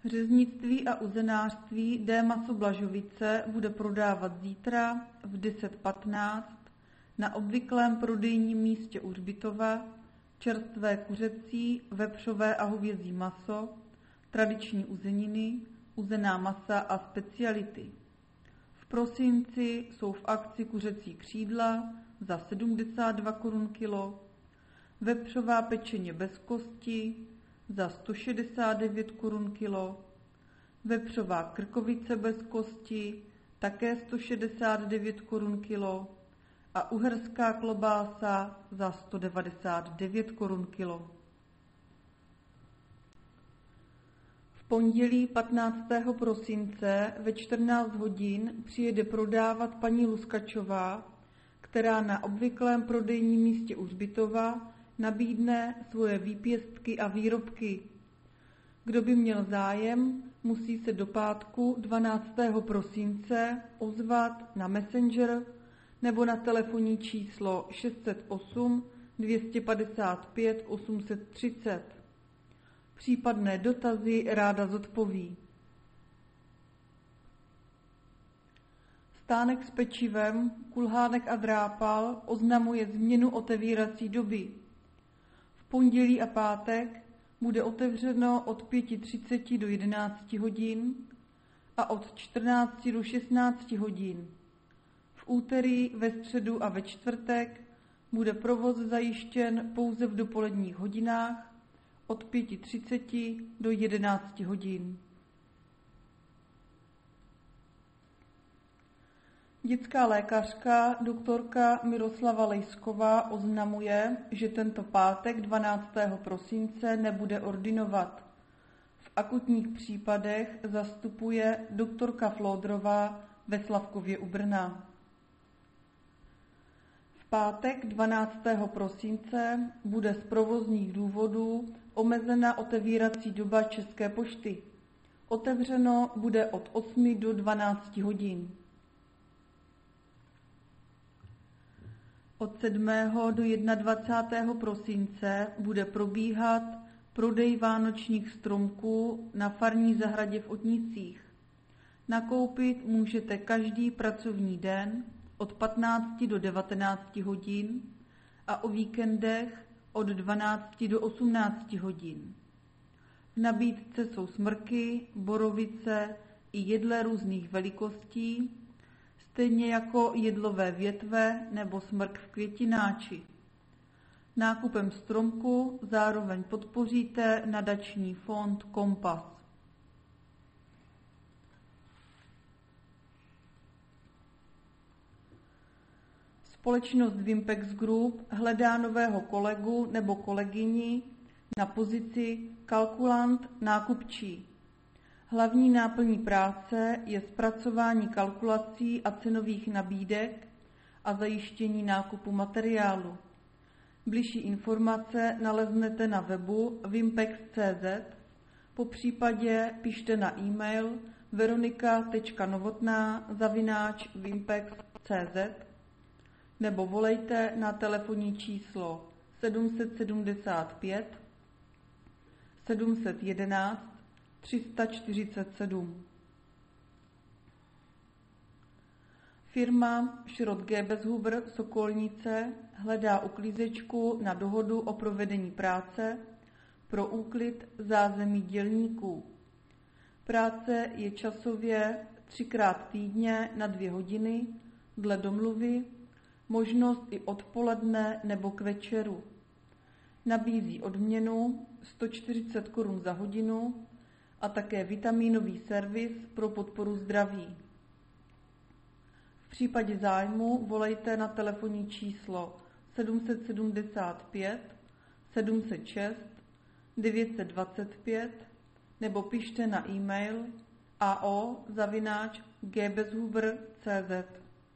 Řeznictví a uzenářství D. Maso Blažovice bude prodávat zítra v 10:15 na obvyklém prodejním místě u hřbitova čerstvé kuřecí, vepřové a hovězí maso, tradiční uzeniny, uzená masa a speciality. V prosinci jsou v akci kuřecí křídla za 72 korun kilo, vepřová pečeně bez kosti za 169 korun kilo, vepřová krkovice bez kosti také 169 korun kilo a uherská klobása za 199 korun kilo. V pondělí 15. prosince ve 14 hodin přijede prodávat paní Luskačová, která na obvyklém prodejním místě u hřbitova nabídne svoje výpěstky a výrobky. Kdo by měl zájem, musí se do pátku 12. prosince ozvat na Messenger nebo na telefonní číslo 608 255 830. Případné dotazy ráda zodpoví. Stánek s pečivem, Kulhánek a Drápal oznamuje změnu otevírací doby. V pondělí a pátek bude otevřeno od 5:30 do 11 hodin a od 14 do 16 hodin. V úterý, ve středu a ve čtvrtek bude provoz zajištěn pouze v dopoledních hodinách od 5:30 do 11 hodin. Dětská lékařka doktorka Miroslava Lejsková oznamuje, že tento pátek 12. prosince nebude ordinovat. V akutních případech zastupuje doktorka Flódrová ve Slavkově u Brna. V pátek 12. prosince bude z provozních důvodů omezena otevírací doba České pošty. Otevřeno bude od 8 do 12 hodin. Od 7. do 21. prosince bude probíhat prodej vánočních stromků na farní zahradě v Otnicích. Nakoupit můžete každý pracovní den od 15 do 19 hodin a o víkendech od 12 do 18 hodin. V nabídce jsou smrky, borovice i jedle různých velikostí, stejně jako jedlové větve nebo smrk v květináči. Nákupem stromku zároveň podpoříte nadační fond Kompas. Společnost Vimpex Group hledá nového kolegu nebo kolegyni na pozici kalkulant nákupčí. Hlavní náplní práce je zpracování kalkulací a cenových nabídek a zajištění nákupu materiálu. Bližší informace naleznete na webu vimpex.cz, popřípadě pište na e-mail veronika.novotná@vimpex.cz nebo volejte na telefonní číslo 775 711 347. Firma Šrot Gebeshuber Sokolnice hledá uklízečku na dohodu o provedení práce pro úklid zázemí dělníků. Práce je časově 3krát týdně na 2 hodiny dle domluvy, možnost i odpoledne nebo k večeru. Nabízí odměnu 140 korun za hodinu a také vitaminový servis pro podporu zdraví. V případě zájmu volejte na telefonní číslo 775 706 925 nebo pište na e-mail ao@gbeshuber.cz.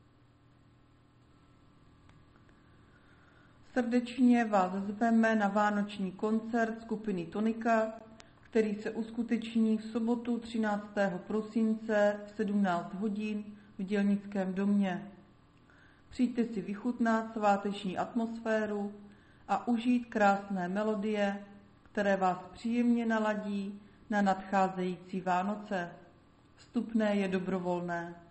Srdečně vás zveme na vánoční koncert skupiny Tonika, který se uskuteční v sobotu 13. prosince v 17 hodin v Dělnickém domě. Přijďte si vychutnat sváteční atmosféru a užít krásné melodie, které vás příjemně naladí na nadcházející Vánoce. Vstupné je dobrovolné.